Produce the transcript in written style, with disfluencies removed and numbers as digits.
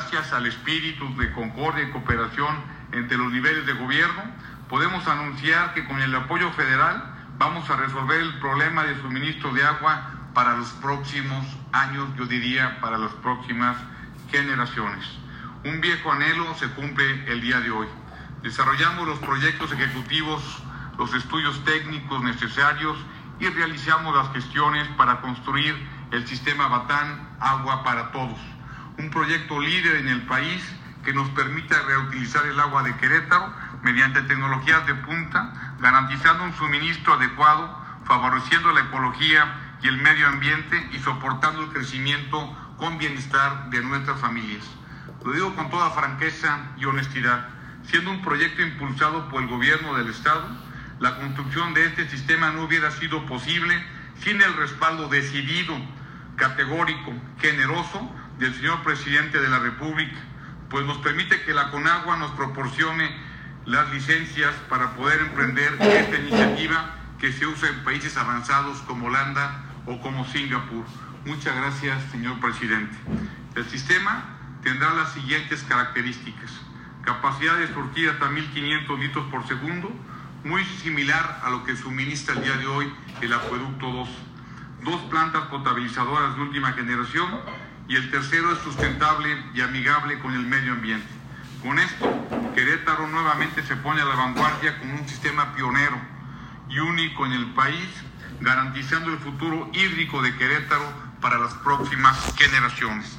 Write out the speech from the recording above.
gracias al espíritu de concordia y cooperación entre los niveles de gobierno, podemos anunciar que con el apoyo federal vamos a resolver el problema de suministro de agua para los próximos años, yo diría para las próximas generaciones. Un viejo anhelo se cumple el día de hoy. Desarrollamos los proyectos ejecutivos, los estudios técnicos necesarios y realizamos las gestiones para construir el sistema Batán Agua para Todos, un proyecto líder en el país que nos permita reutilizar el agua de Querétaro mediante tecnologías de punta, garantizando un suministro adecuado, favoreciendo la ecología y el medio ambiente y soportando el crecimiento con bienestar de nuestras familias. Lo digo con toda franqueza y honestidad, siendo un proyecto impulsado por el gobierno del Estado, la construcción de este sistema no hubiera sido posible sin el respaldo decidido, categórico, generoso del señor presidente de la República, pues nos permite que la CONAGUA nos proporcione las licencias para poder emprender esta iniciativa que se usa en países avanzados como Holanda o como Singapur. Muchas gracias, señor presidente. El sistema tendrá las siguientes características: capacidad de surtir hasta 1.500 litros por segundo, muy similar a lo que suministra el día de hoy el Acueducto 2. 2 plantas potabilizadoras de última generación y el tercero es sustentable y amigable con el medio ambiente. Con esto, Querétaro nuevamente se pone a la vanguardia con un sistema pionero y único en el país, garantizando el futuro hídrico de Querétaro para las próximas generaciones.